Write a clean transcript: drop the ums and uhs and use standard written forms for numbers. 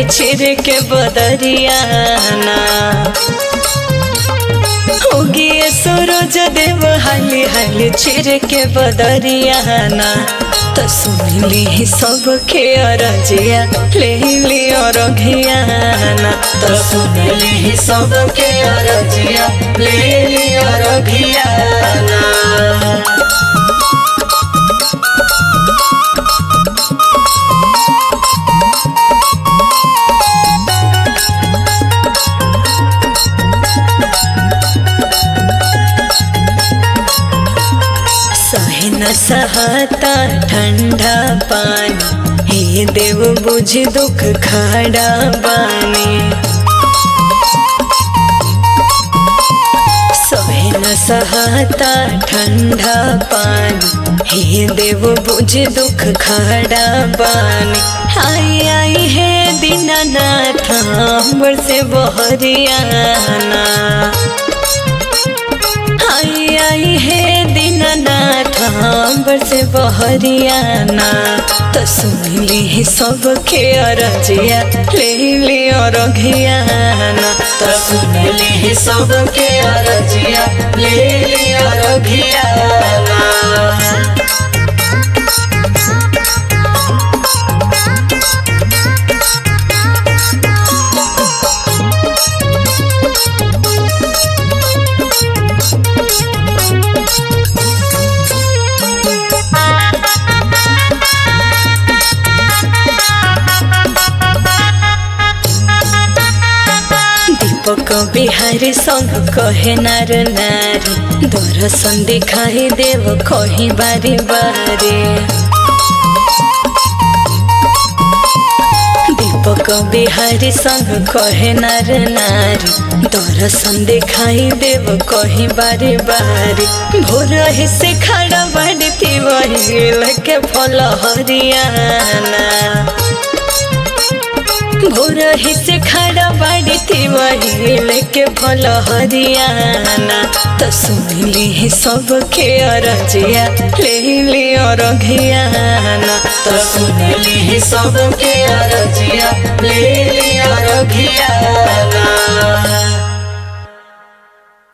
चिर के बदरियाना होगी सूरज देव हाली हाली चिर के बदरियाना तो सुनली सबके अरजिया ले लियो रघियाना तो सुनली सबके अरजिया ले लियो रघियाना। न सहता ठंडा पानी हे देव बुझ दुख खड़ा बानी सहे न सहता ठंडा पानी हे देव बुझ दुख खड़ा बानी। आई आई है दीनानाथ अंबर से बहरियाना आई आई है दीनानाथ अंबर से बहरियाना तो सुनली सबके अरजिया ले लियो रघियाना तो सुनली सबके अरजिया ले लियो रघियाना। दीपक बिहारी संग कहे नार नारी दर्शन दिखाई देव कही बारी बारी। दीपक बिहारी संग कहे नार नारी दर्शन दिखाई देव कही बारी बारी। भोर ही से खड़ा बढ़ती वही लगे फल हरियाना भोर ही से खड़ा बढ़ती वही लेके फल हरियाना तो सुनली सबके अरजिया ले लियो रघियाना तो सुनली सबके अरजिया ले लियो रघियाना।